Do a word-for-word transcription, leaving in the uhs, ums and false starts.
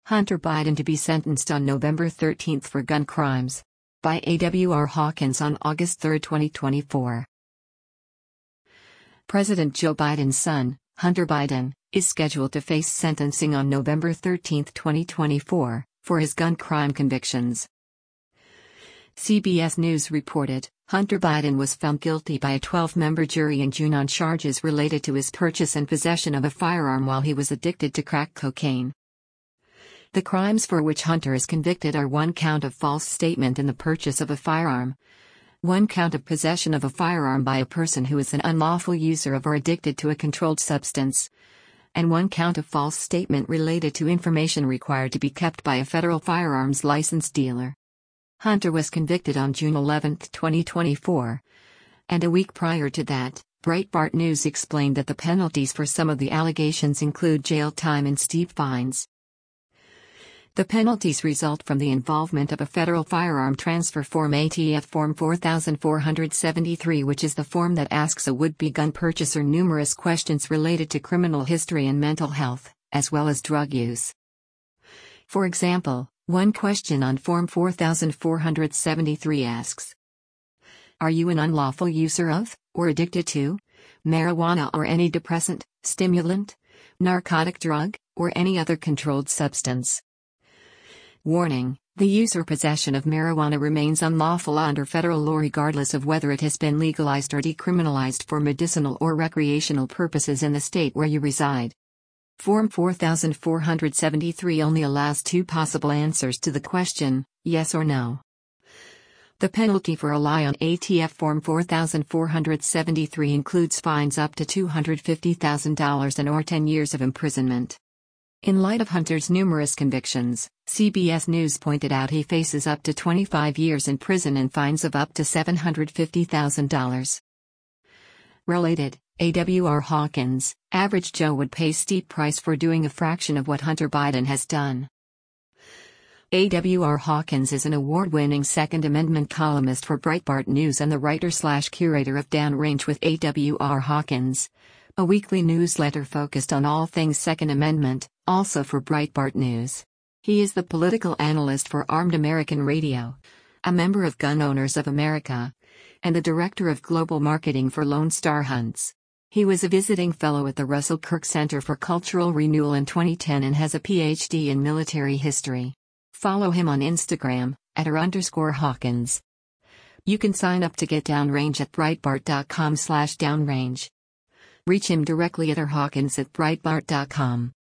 Hunter Biden to be sentenced on November thirteenth for gun crimes. By A W R Hawkins on August third, twenty twenty-four. President Joe Biden's son, Hunter Biden, is scheduled to face sentencing on November thirteenth, twenty twenty-four, for his gun crime convictions. C B S News reported, Hunter Biden was found guilty by a twelve-member jury in June on charges related to his purchase and possession of a firearm while he was addicted to crack cocaine. The crimes for which Hunter is convicted are one count of false statement in the purchase of a firearm, one count of possession of a firearm by a person who is an unlawful user of or addicted to a controlled substance, and one count of false statement related to information required to be kept by a federal firearms license dealer. Hunter was convicted on June eleventh, twenty twenty-four, and a week prior to that, Breitbart News explained that the penalties for some of the allegations include jail time and steep fines. The penalties result from the involvement of a federal firearm transfer form, A T F Form four thousand four hundred seventy-three, which is the form that asks a would-be gun purchaser numerous questions related to criminal history and mental health, as well as drug use. For example, one question on Form four thousand four hundred seventy-three asks, "Are you an unlawful user of, or addicted to, marijuana or any depressant, stimulant, narcotic drug, or any other controlled substance?" Warning: the use or possession of marijuana remains unlawful under federal law regardless of whether it has been legalized or decriminalized for medicinal or recreational purposes in the state where you reside. Form four thousand four hundred seventy-three only allows two possible answers to the question, yes or no. The penalty for a lie on A T F Form four thousand four hundred seventy-three includes fines up to two hundred fifty thousand dollars and or ten years of imprisonment. In light of Hunter's numerous convictions, C B S News pointed out he faces up to twenty-five years in prison and fines of up to seven hundred fifty thousand dollars. Related, A W R Hawkins, average Joe would pay steep price for doing a fraction of what Hunter Biden has done. A W R Hawkins is an award-winning Second Amendment columnist for Breitbart News and the writer-slash-curator of Downrange with A W R Hawkins, a weekly newsletter focused on all things Second Amendment, also for Breitbart News. He is the political analyst for Armed American Radio, a member of Gun Owners of America, and the director of global marketing for Lone Star Hunts. He was a visiting fellow at the Russell Kirk Center for Cultural Renewal in twenty ten and has a P H D in military history. Follow him on Instagram, at r underscore Hawkins. You can sign up to get Downrange at breitbart dot com slash downrange. Reach him directly at r hawkins at breitbart dot com.